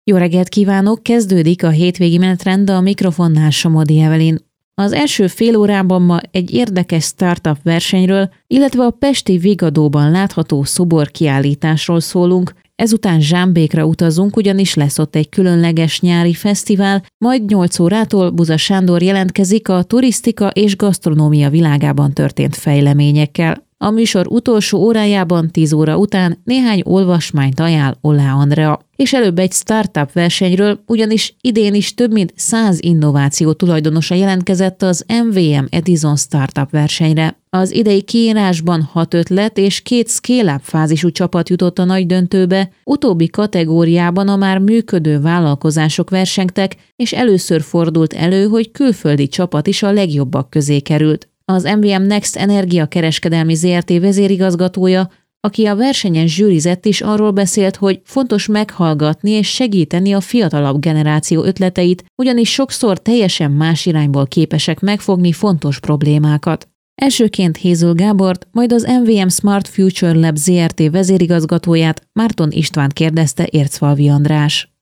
Jó reggelt kívánok! Kezdődik a hétvégi menetrend, a mikrofonnál Somodi Evelyn. Az első fél órában ma egy érdekes startup versenyről, illetve a pesti Vigadóban látható szoborkiállításról szólunk. Ezután Zsámbékra utazunk, ugyanis lesz ott egy különleges nyári fesztivál, majd 8 órától Buza Sándor jelentkezik a turisztika és gasztronómia világában történt fejleményekkel. A műsor utolsó órájában 10 óra után néhány olvasmányt ajánl Ollá Andrea. És előbb egy startup versenyről, ugyanis idén is több mint 100 innováció tulajdonosa jelentkezett az MVM Edison Startup versenyre. Az idei kiírásban 6 ötlet és 2 scale-up fázisú csapat jutott a nagy döntőbe, utóbbi kategóriában a már működő vállalkozások versengtek, és először fordult elő, hogy külföldi csapat is a legjobbak közé került. Az MVM Next Energia kereskedelmi Zrt. Vezérigazgatója, aki a versenyen zsűrizett, is arról beszélt, hogy fontos meghallgatni és segíteni a fiatalabb generáció ötleteit, ugyanis sokszor teljesen más irányból képesek megfogni fontos problémákat. Elsőként Hézül Gábort, majd az MVM Smart Future Lab Zrt. Vezérigazgatóját, Márton Istvánt kérdezte Ércfalvi András.